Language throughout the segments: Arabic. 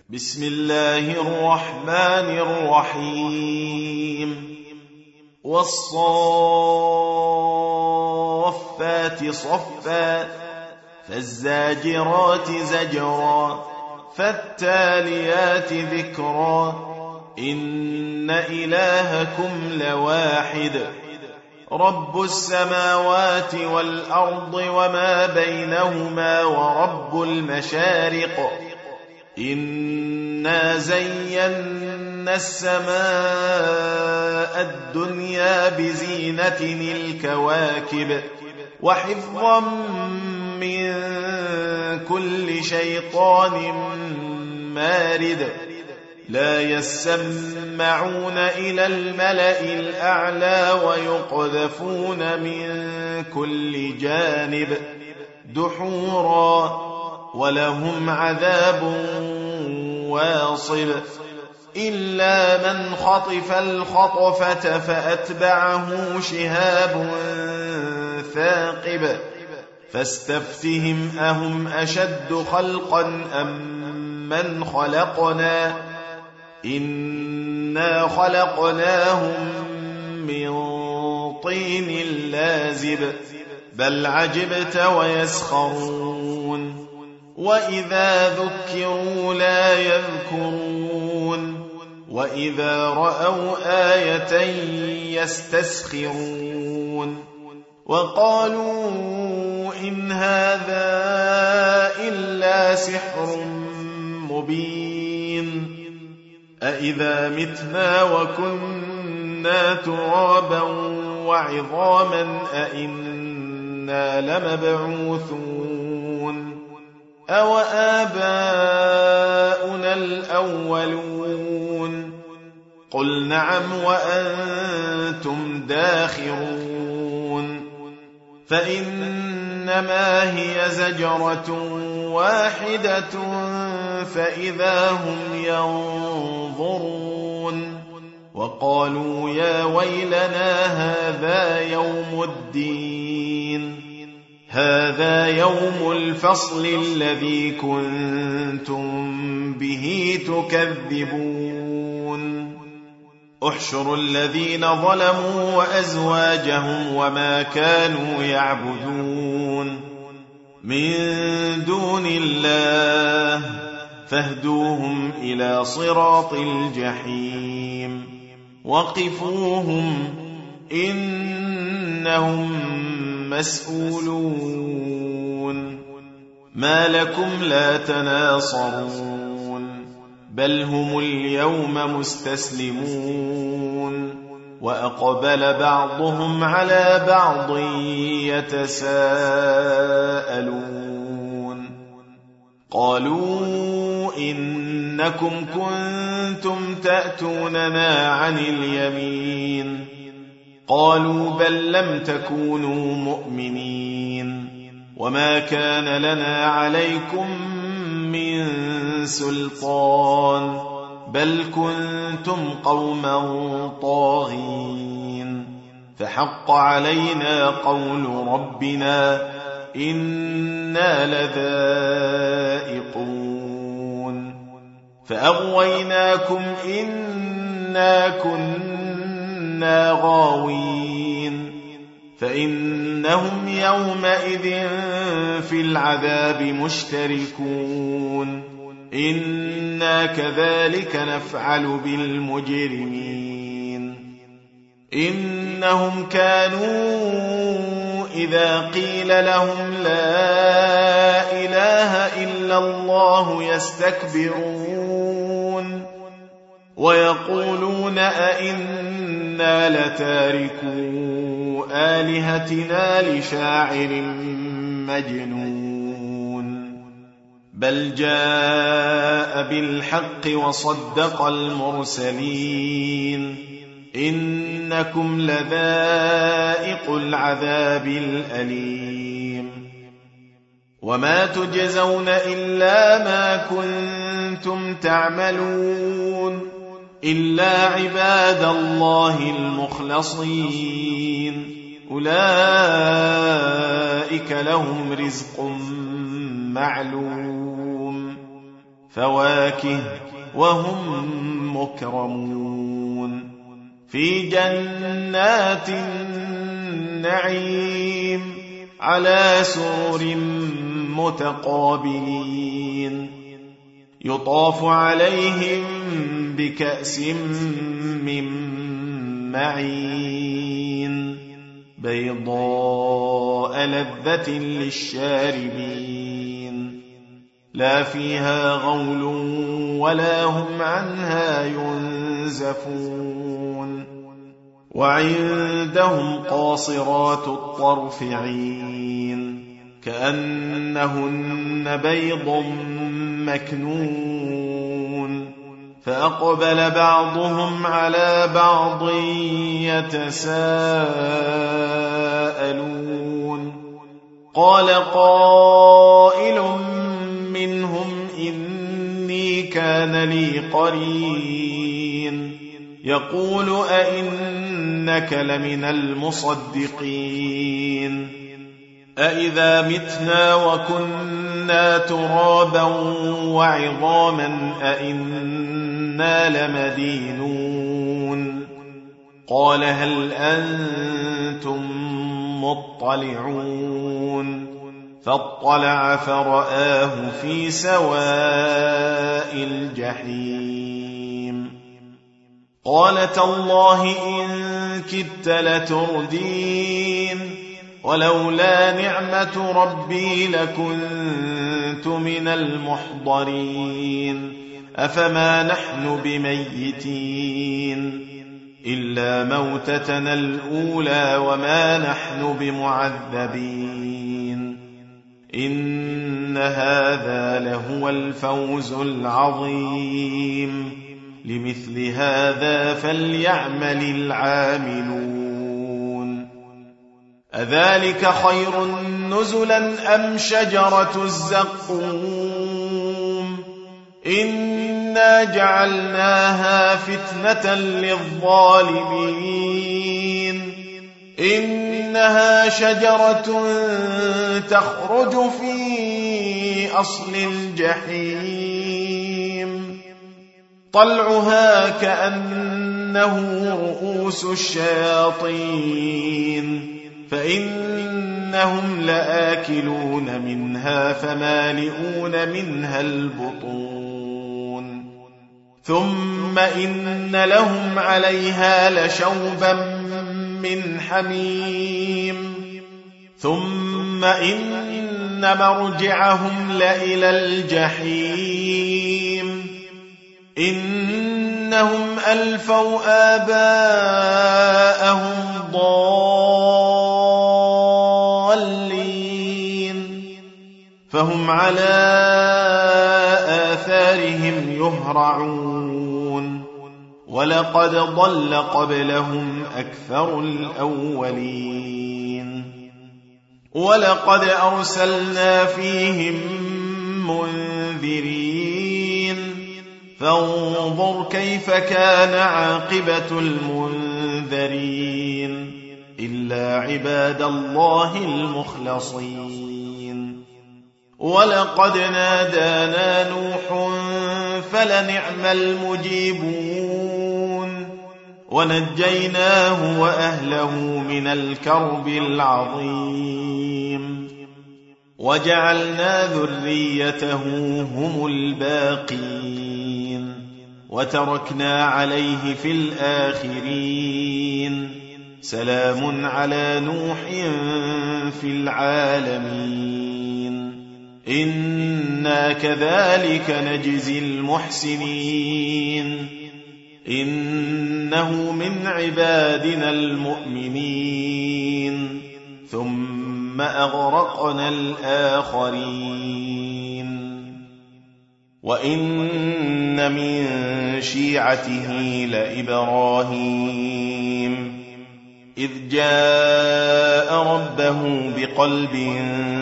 بسم الله الرحمن الرحيم والصافات صفا فالزاجرات زجرا فالتاليات ذكرا إن إلهكم لواحد رب السماوات والأرض وما بينهما ورب المشارق إنا زينا السماء الدنيا بزينة الكواكب وحفظا من كل شيطان مارد لا يسمعون إلى الملأ الأعلى ويقذفون من كل جانب دحورا ولهم عذاب واصب إلا من خطف الخطفة فأتبعه شهاب ثاقب فاستفتهم أهم أشد خلقا أم من خلقنا إنا خلقناهم من طين لازب بل عجبت ويسخرون وإذا ذكروا لا يذكرون وإذا رأوا آية يستسخرون وقالوا إن هذا إلا سحر مبين أإذا متنا وكنا ترابا وعظاما أإنا لمبعوثون أو آباؤنا الأولون قل نعم وأنتم داخرون فإنما هي زجرة واحدة فإذا هم ينظرون وقالوا يا ويلنا هذا يوم الفصل الذي كنتم به تكذبون احشروا الذين ظلموا وأزواجهم وما كانوا يعبدون من دون الله فاهدوهم إلى صراط الجحيم وقفوهم إنهم مسؤولون ما لكم لا تناصرون بل هم اليوم مستسلمون وأقبل بعضهم على بعض يتساءلون قالوا إنكم كنتم تأتوننا عن اليمين قالوا بل لم تكونوا مؤمنين وما كان لنا عليكم من سلطان بل كنتم قوما طاغين فحق علينا قول ربنا إنا لذائقون فأغويناكم إنا كنا غاوين فإنهم يومئذ في العذاب مشتركون إنا كذلك نفعل بالمجرمين إنهم كانوا إذا قيل لهم لا إله إلا الله يستكبرون ويقولون أئنا لتاركو آلهتنا لشاعر مجنون بل جاء بالحق وصدق المرسلين إنكم لذائق العذاب الأليم وما تجزون إلا ما كنتم تعملون إلا عباد الله المخلصين أولئك لهم رزق معلوم فواكه وهم مكرمون في جنات النعيم على سرر متقابلين يطاف عليهم بكأس من معين بيضاء لذة للشاربين لا فيها غول ولا هم عنها ينزفون وعندهم قاصرات الطرف عين كأنهن بيض مكنون فأقبل بعضهم على بعض يتساءلون قال قائل منهم إني كان لي قرين يقول أئنك لمن المصدقين أئذا متنا وكنا ترابا وعظاما أئنا لمدينون قال هل أنتم مطلعون فاطلع فرآه في سواء الجحيم قال تالله إن كدت لتردين ولولا نعمة ربي لكنت من المحضرين أفما نحن بميتين إلا موتتنا الأولى وما نحن بمعذبين إن هذا لهو الفوز العظيم لمثل هذا فليعمل العاملون أذلك خير نزلا أم شجرة الزقوم إنا جعلناها فتنة للظالمين إنها شجرة تخرج في أصل الجحيم طلعها كأنه رؤوس الشياطين فإنهم لآكلون منها فمالئون منها البطون ثم إن لهم عليها لشوبا من حميم ثم إن مرجعهم لإلى الجحيم إنهم ألفوا آباءهم ضالين فهم على آثارهم يهرعون ولقد ضل قبلهم أكثر الأولين ولقد أرسلنا فيهم منذرين فانظر كيف كان عاقبة المنذرين إلا عباد الله المخلصين ولقد نادانا نوح فلنعم المجيبون ونجيناه وأهله من الكرب العظيم وجعلنا ذريته هم الباقين وتركنا عليه في الآخرين سلام على نوح في العالمين إنا كذلك نجزي المحسنين إنه من عبادنا المؤمنين ثم أغرقنا الآخرين وإن من شيعته لإبراهيم إذ جاء ربه بقلب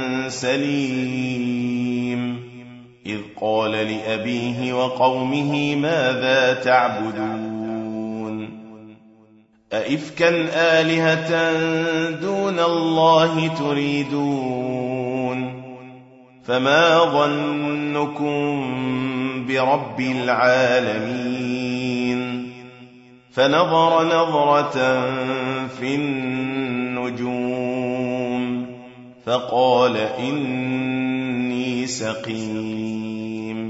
سليم إذ قال لأبيه وقومه ماذا تعبدون أئفكا آلهة دون الله تريدون فما ظنكم برب العالمين فنظر نظرة في النجوم فقال إني سقيم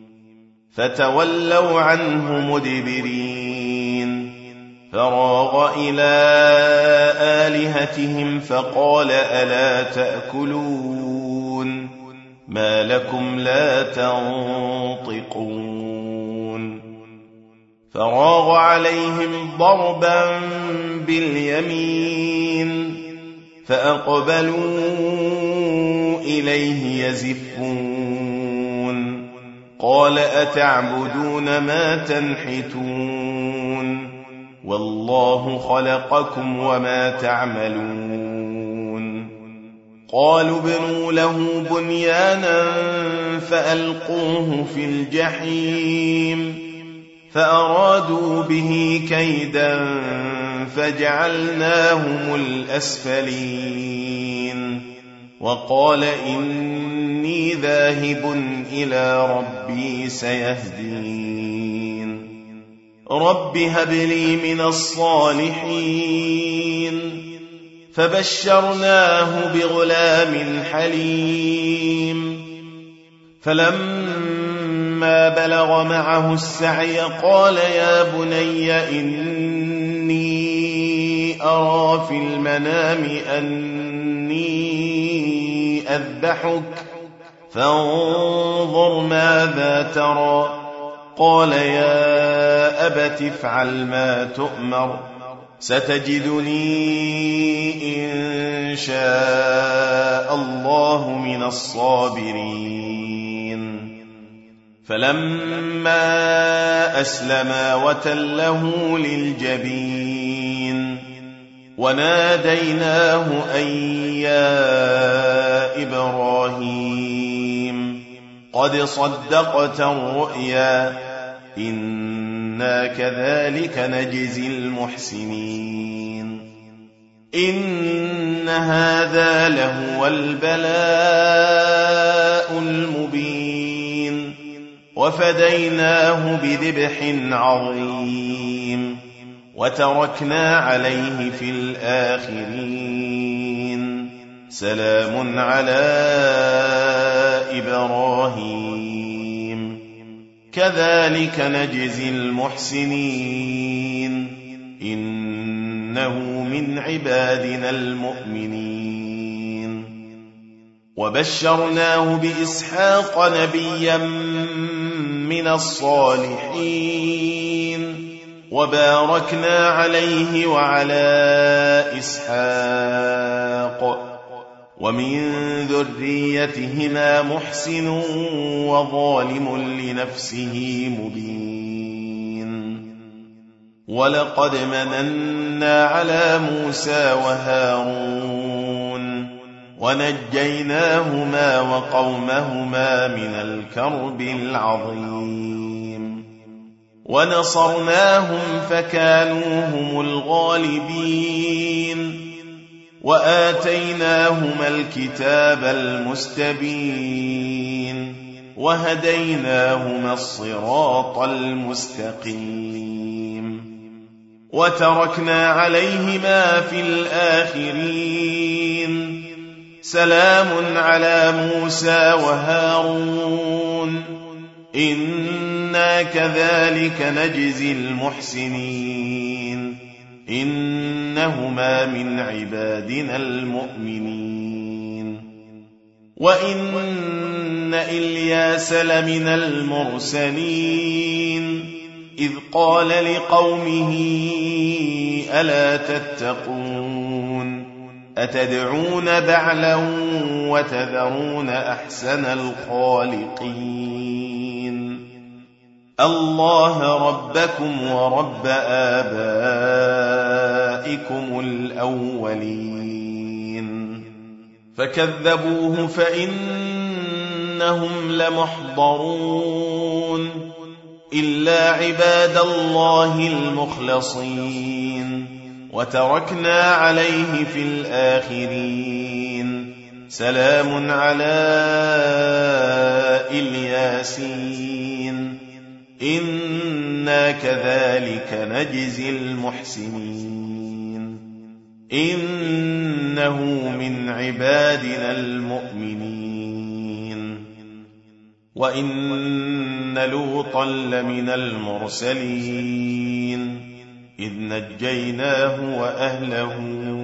فتولوا عنه مدبرين فراغ إلى آلهتهم فقال ألا تأكلون ما لكم لا تنطقون فراغ عليهم ضربا باليمين فأقبلوا إليه يزفون قال أتعبدون ما تنحتون والله خلقكم وما تعملون قالوا ابنوا له بنيانا فألقوه في الجحيم فأرادوا به كيدا فجعلناهم الأسفلين وقال إني ذاهب إلى ربي سيهدين رب هب لي من الصالحين فبشرناه بغلام حليم فلما بلغ معه السعي قال يا بني إني أرى في المنام أني أذبحك فانظر ماذا ترى قال يا أبت افعل ما تؤمر ستجدني إن شاء الله من الصابرين فلما أسلما وتله للجبين وناديناه أن يا إبراهيم قد صدقت الرؤيا إنا كذلك نجزي المحسنين إن هذا لهو البلاء المبين وفديناه بذبح عظيم وتركنا عليه في الآخرين سلام على إبراهيم كذلك نجزي المحسنين إنه من عبادنا المؤمنين وبشرناه بإسحاق نبيا من الصالحين وباركنا عليه وعلى إسحاق ومن ذريتهما محسن وظالم لنفسه مبين ولقد مننا على موسى وهارون ونجيناهما وقومهما من الكرب العظيم ونصرناهم فكانوا هم الغالبين وآتيناهما الكتاب المستبين وهديناهما الصراط المستقيم وتركنا عليهما في الآخرين سلام على موسى وهارون إنا كذلك نجزي المحسنين إنهما من عبادنا المؤمنين وإن إلياس لمن المرسلين إذ قال لقومه ألا تتقون أتدعون بعلا وتذرون أحسن الخالقين الله ربكم ورب آبائكم الأولين فكذبوه فإنهم لمحضرون إلا عباد الله المخلصين وتركنا عليه في الآخرين سلام على الياسين إنا كذلك نجزي المحسنين إنه من عبادنا المؤمنين وإن لوطا لمن المرسلين إذ نجيناه وأهله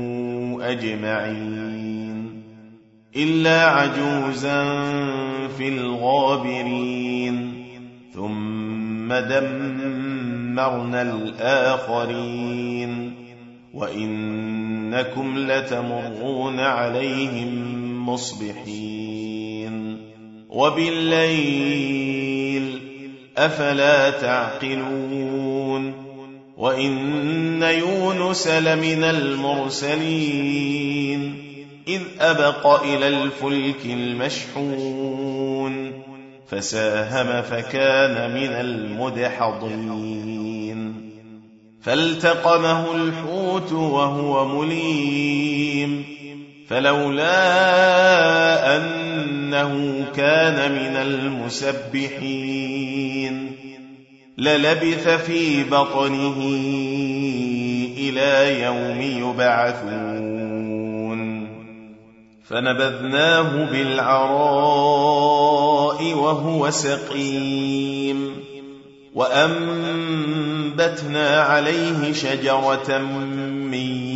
أجمعين إلا عجوزا في الغابرين ثم دمرنا الآخرين وإنكم لتمرون عليهم مصبحين وبالليل أفلا تعقلون وإن يونس لمن المرسلين إذ أبق إلى الفلك المشحون فساهم فكان من المدحضين فالتقمه الحوت وهو مليم فلولا أنه كان من المسبحين للبث في بطنه إلى يوم يبعثون فنبذناه بالعراء وهو سقيم وأنبتنا عليه شجرة من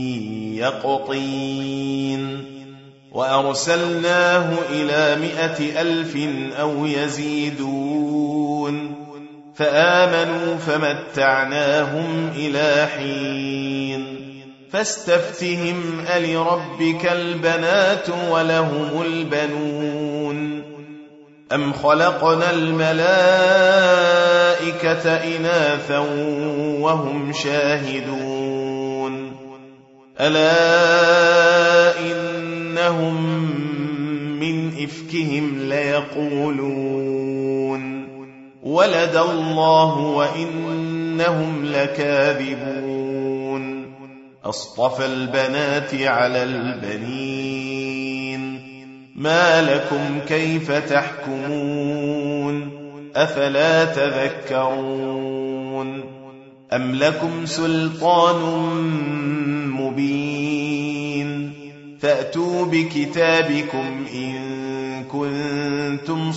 يقطين وأرسلناه إلى 100,000 أو يزيدون فآمنوا فمتعناهم إلى حين فاستفتهم ألربك البنات ولهم البنون أم خلقنا الملائكة إناثا وهم شاهدون ألا إنهم من إفكهم ليقولون ولد الله وإنهم لكاذبون أصطفى البنات على البنين ما لكم كيف تحكمون أفلا تذكرون أم لكم سلطان مبين فأتوا بكتابكم إن كنتم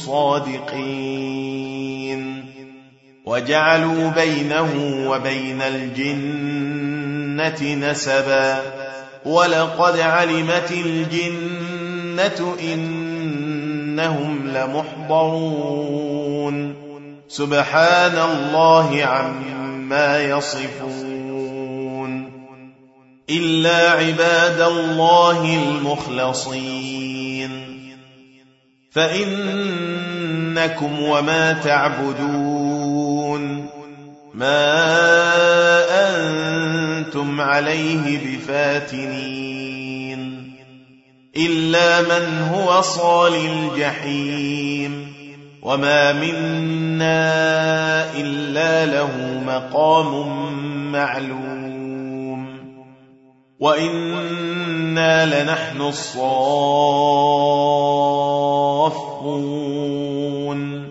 صادقين وجعلوا بينه وبين الجنة نسبا ولقد علمت الجنة إنهم لمحضرون سبحان الله عما يصفون إلا عباد الله المخلصين فإنكم وما تعبدون ما أنتم عليه بفاتنين إلا من هو صال الجحيم وما منا إلا له مقام معلوم وإنا لنحن الصافون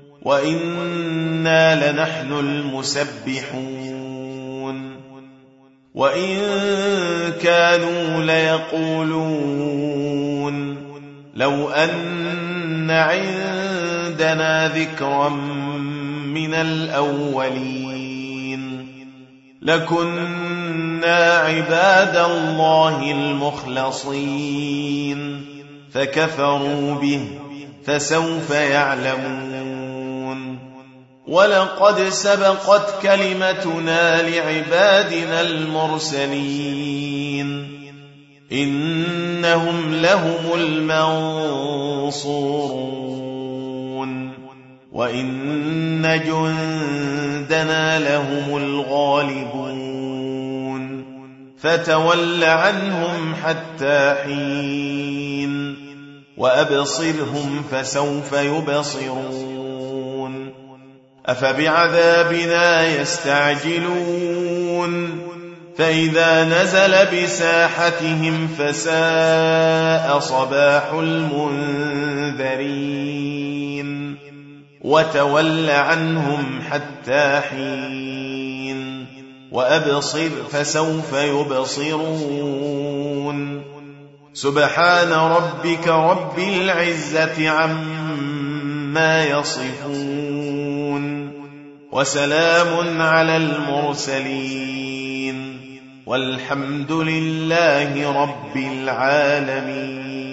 وإنا لنحن المسبحون وإن كانوا ليقولون لو أن عندنا ذكرا من الأولين لكنا عباد الله المخلصين فكفروا به فسوف يعلمون ولقد سبقت كلمتنا لعبادنا المرسلين إنهم لهم المنصورون وإن جندنا لهم الغالبون فتول عنهم حتى حين وأبصرهم فسوف يبصرون أفبعذابنا يستعجلون فإذا نزل بساحتهم فساء صباح المنذرين وتول عنهم حتى حين وأبصر فسوف يبصرون سبحان ربك رب العزة عما يصفون وسلام على المرسلين والحمد لله رب العالمين.